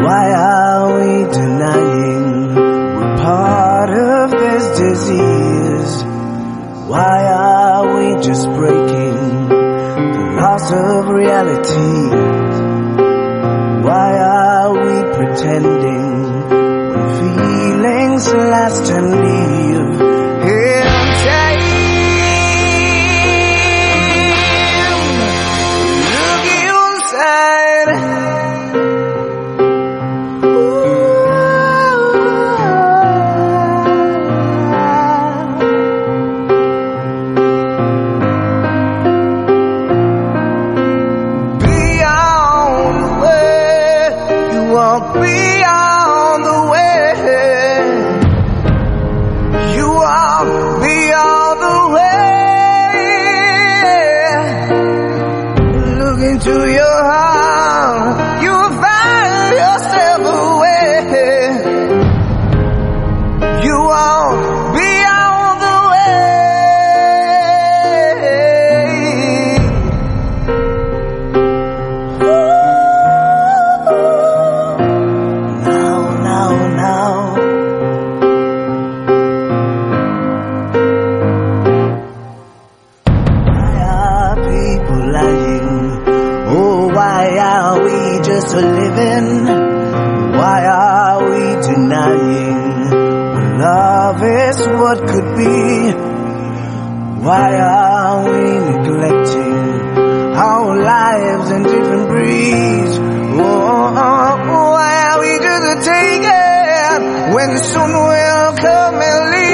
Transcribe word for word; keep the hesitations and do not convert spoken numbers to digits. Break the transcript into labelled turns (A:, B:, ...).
A: Why are we denying we're part of this disease? Why are we just breaking the laws of reality? Why are we pretending when feelings last and leave in time? Look inside. Beyond the way, you are beyond the way. Look into your heart, you will find yourself away. You are beyond the Why are we just living? Why are we denying when love is what could be? Why are we neglecting our lives in different breeds? Oh, why are we just taking when soon will come and leave?